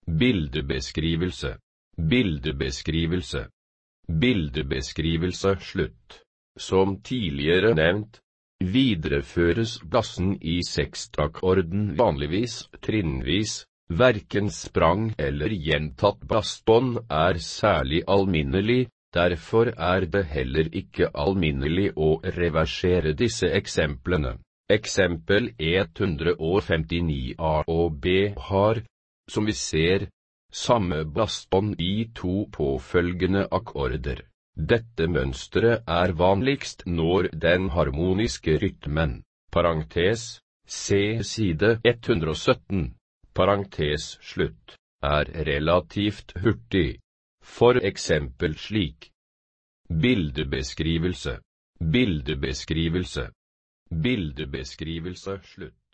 bildebeskrivelse, bildebeskrivelse, bildebeskrivelse slutt. Som tidligere nevnt, videreføres bassen i sekstakkorden vanligvis trinnvis. Hverken sprang eller gjentatt bassbånd er særlig alminnelig, derfor er det heller ikke alminnelig å reversere disse eksemplene. Eksempel 159a og b har, som vi ser, samme bassbånd i to påfølgende akkorder. Dette mønstret er vanligst når den harmoniske rytmen, parentes, se side 117, parentes slutt, er relativt hurtig. For eksempel slik. Bildebeskrivelse, bildebeskrivelse, bildebeskrivelse slutt.